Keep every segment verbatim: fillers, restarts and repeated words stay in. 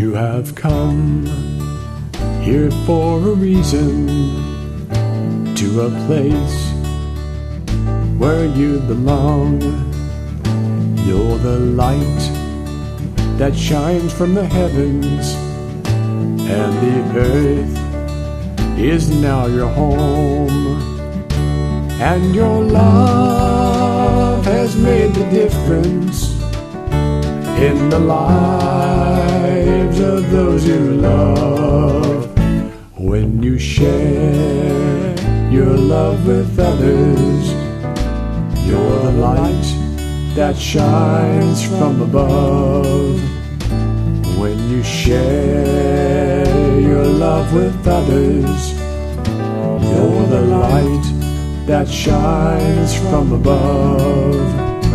You have come here for a reason, to a place where you belong. You're the light that shines from the heavens, and the earth is now your home. And your love has made the difference in the lives of those you love. When you share your love with others, you're the light that shines from above. When you share your love with others, you're the light that shines from above.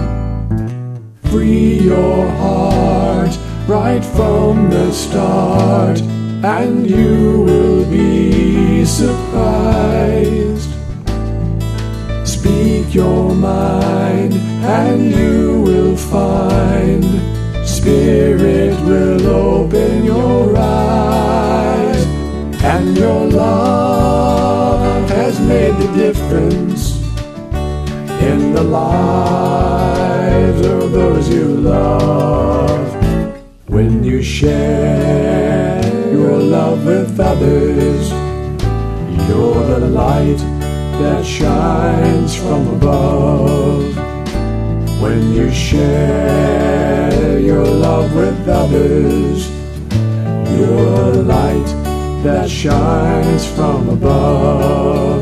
Free your heart right from the start, and you will be surprised. Speak your mind and you will find Spirit will open your eyes. And your love has made the difference in the lives of those you love. When you share your love with others, you're the light that shines from above. When you share your love with others, you're the light that shines from above.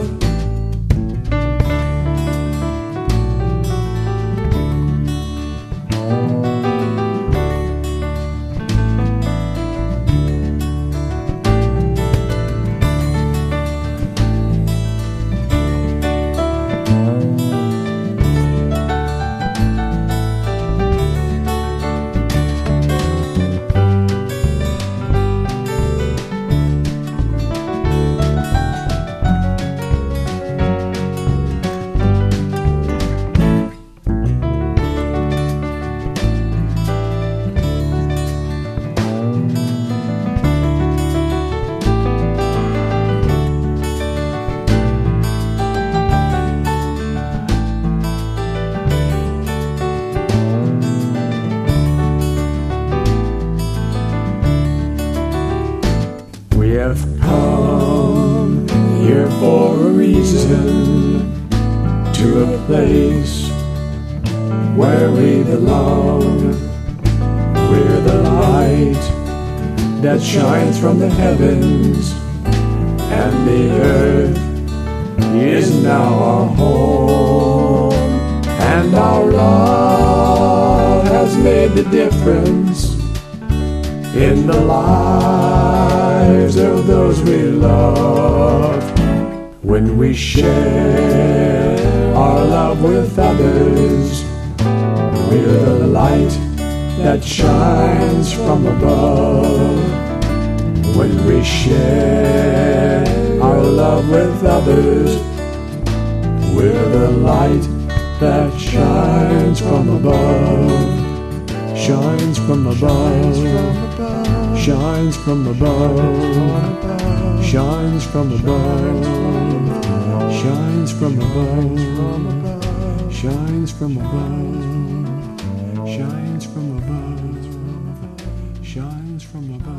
We have come here for a reason, to a place where we belong. We're the light that shines from the heavens, and the earth is now our home. And our love has made the difference in the lives of those we love. When we share our love with others, we're the light that shines from above. When we share our love with others, we're the light that shines from above. Shines from above, shines from above, shines from above, shines from above, shines from above, shines from above, shines from above.